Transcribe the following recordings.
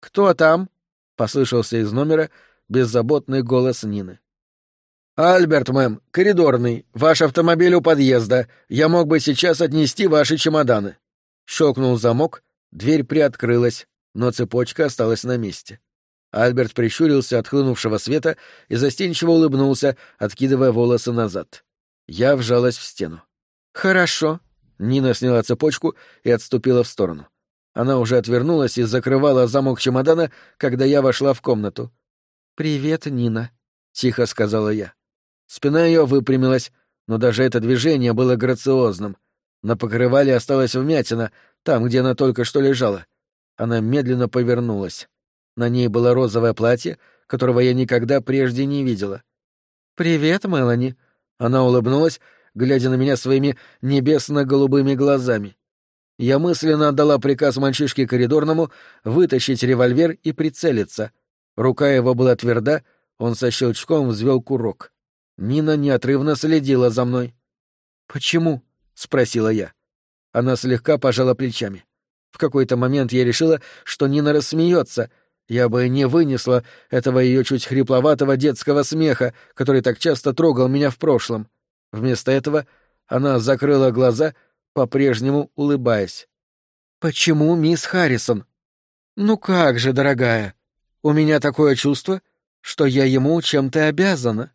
«Кто там?» — послышался из номера беззаботный голос Нины. «Альберт, мэм, коридорный. Ваш автомобиль у подъезда. Я мог бы сейчас отнести ваши чемоданы». Щелкнул замок, дверь приоткрылась, но цепочка осталась на месте. Альберт прищурился от хлынувшего света и застенчиво улыбнулся, откидывая волосы назад. Я вжалась в стену. «Хорошо». Нина сняла цепочку и отступила в сторону. Она уже отвернулась и закрывала замок чемодана, когда я вошла в комнату. «Привет, Нина», — тихо сказала я. Спина ее выпрямилась, но даже это движение было грациозным. На покрывале осталась вмятина, там, где она только что лежала. Она медленно повернулась. На ней было розовое платье, которого я никогда прежде не видела. «Привет, Мелани». Она улыбнулась, глядя на меня своими небесно-голубыми глазами. Я мысленно отдала приказ мальчишке коридорному вытащить револьвер и прицелиться. Рука его была тверда, он со щелчком взвел курок. Нина неотрывно следила за мной. «Почему?» — спросила я. Она слегка пожала плечами. В какой-то момент я решила, что Нина рассмеется. Я бы не вынесла этого ее чуть хрипловатого детского смеха, который так часто трогал меня в прошлом. Вместо этого она закрыла глаза, по-прежнему улыбаясь. «Почему мисс Харрисон?» «Ну как же, дорогая, у меня такое чувство, что я ему чем-то обязана.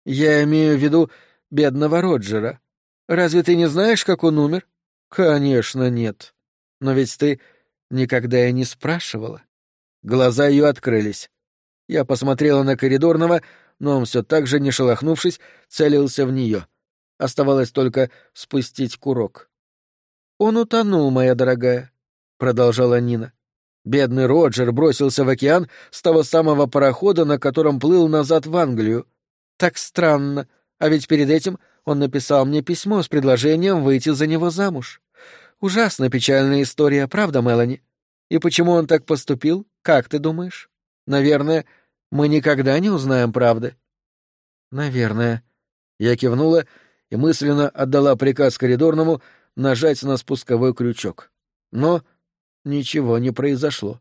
Я имею в виду бедного Роджера. Разве ты не знаешь, как он умер?» «Конечно, нет. Но ведь ты никогда и не спрашивала». Глаза ее открылись. Я посмотрела на коридорного, но он все так же, не шелохнувшись, целился в нее. Оставалось только спустить курок. «Он утонул, моя дорогая», — продолжала Нина. «Бедный Роджер бросился в океан с того самого парохода, на котором плыл назад в Англию. Так странно, а ведь перед этим он написал мне письмо с предложением выйти за него замуж. Ужасно печальная история, правда, Мелани? И почему он так поступил, как ты думаешь? Наверное, мы никогда не узнаем правды». «Наверное». Я кивнула и мысленно отдала приказ коридорному нажать на спусковой крючок. Но ничего не произошло.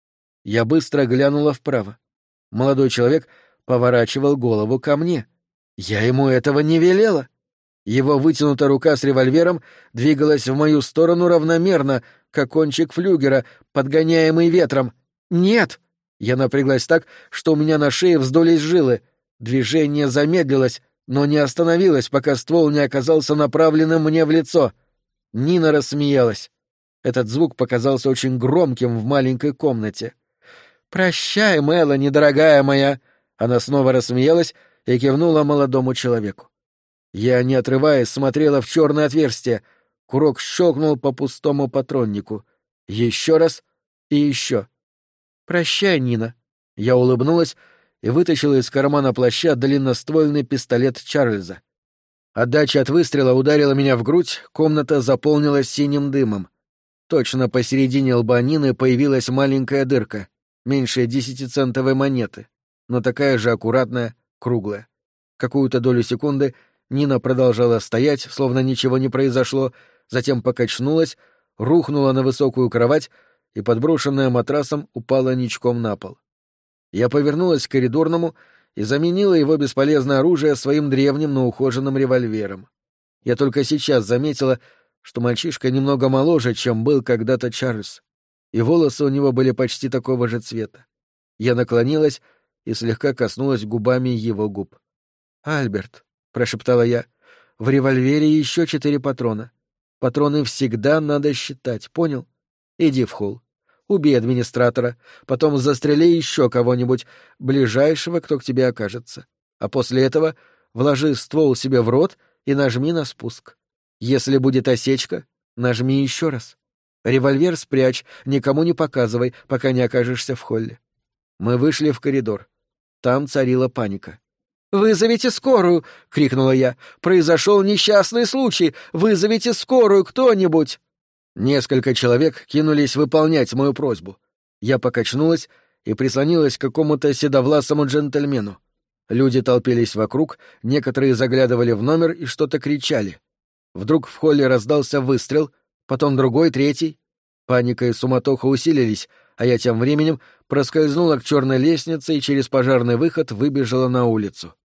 Я быстро глянула вправо. Молодой человек поворачивал голову ко мне. Я ему этого не велела. Его вытянутая рука с револьвером двигалась в мою сторону равномерно, как кончик флюгера, подгоняемый ветром. «Нет!» Я напряглась так, что у меня на шее вздулись жилы. Движение замедлилось, но не остановилось, пока ствол не оказался направленным мне в лицо. Нина рассмеялась. Этот звук показался очень громким в маленькой комнате. «Прощай, Мелани, дорогая моя!» Она снова рассмеялась и кивнула молодому человеку. Я, не отрываясь, смотрела в черное отверстие. Курок щелкнул по пустому патроннику. Еще раз и еще. «Прощай, Нина». Я улыбнулась и вытащила из кармана плаща длинноствольный пистолет Чарльза. Отдача от выстрела ударила меня в грудь, комната заполнилась синим дымом. Точно посередине лба Нины появилась маленькая дырка, меньше 10-центовой монеты, но такая же аккуратная, круглая. Какую-то долю секунды Нина продолжала стоять, словно ничего не произошло, затем покачнулась, рухнула на высокую кровать и, подброшенная матрасом, упала ничком на пол. Я повернулась к коридорному и заменила его бесполезное оружие своим древним, но ухоженным револьвером. Я только сейчас заметила, что мальчишка немного моложе, чем был когда-то Чарльз, и волосы у него были почти такого же цвета. Я наклонилась и слегка коснулась губами его губ. «Альберт», — прошептала я, — «в револьвере еще 4 патрона. Патроны всегда надо считать, понял? Иди в холл. Убей администратора, потом застрели еще кого-нибудь, ближайшего, кто к тебе окажется. А после этого вложи ствол себе в рот и нажми на спуск. Если будет осечка, нажми еще раз. Револьвер спрячь, никому не показывай, пока не окажешься в холле». Мы вышли в коридор. Там царила паника. «Вызовите скорую!» — крикнула я. «Произошел несчастный случай! Вызовите скорую кто-нибудь!» Несколько человек кинулись выполнять мою просьбу. Я покачнулась и прислонилась к какому-то седовласому джентльмену. Люди толпились вокруг, некоторые заглядывали в номер и что-то кричали. Вдруг в холле раздался выстрел, потом другой, третий. Паника и суматоха усилились, а я тем временем проскользнула к черной лестнице и через пожарный выход выбежала на улицу.